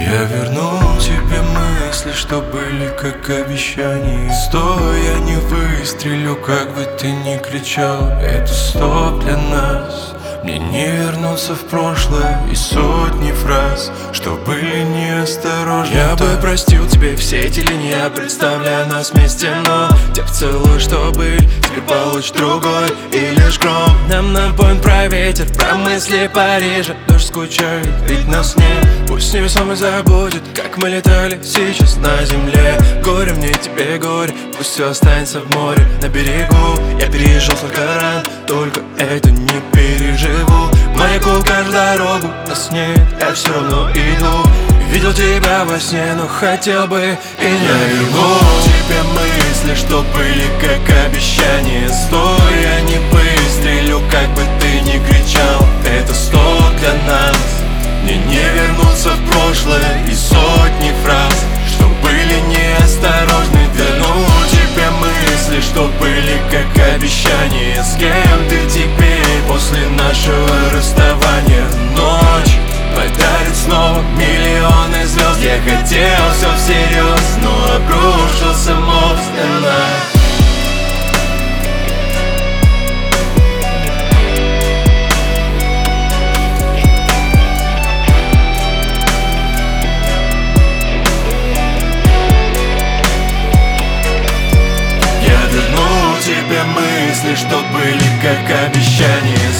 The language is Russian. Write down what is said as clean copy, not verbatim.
Я вернул тебе мысли, что были как обещания. Стой, я не выстрелю, как бы ты ни кричал. Это стоп для нас. Мне не вернуться в прошлое и сотни фраз, что были неосторожны. Я бы простил тебе все эти линии, я представляю нас вместе, но те поцелуи, что были, теперь получишь другой и лишь гром. Нам напоен про ветер, про мысли Парижа. Дождь скучает, ведь нас нет. Пусть невесомый забудет, как мы летали сейчас на земле. Горе мне, тебе горе, пусть все останется в море. На берегу я переезжал столько ран, только это не переживу. Маяку каждую дорогу, нас нет, я все равно иду. Видел тебя во сне, но хотел бы и не. Я верну тебе мысли, что были как обещания. Стой, я не выстрелю, как бы ты ни кричал. Это стоп для нас. Мне не вернуться в прошлое и сотни фраз, что были неосторожны. Верну тебе мысли, что были как обещания. С кем ты теперь после нашего расставания? Ночь подарит снова миллионы звезд. Я хотел все всерьез, но обрушился мост на нас. Тебе мысли, что были как обещания.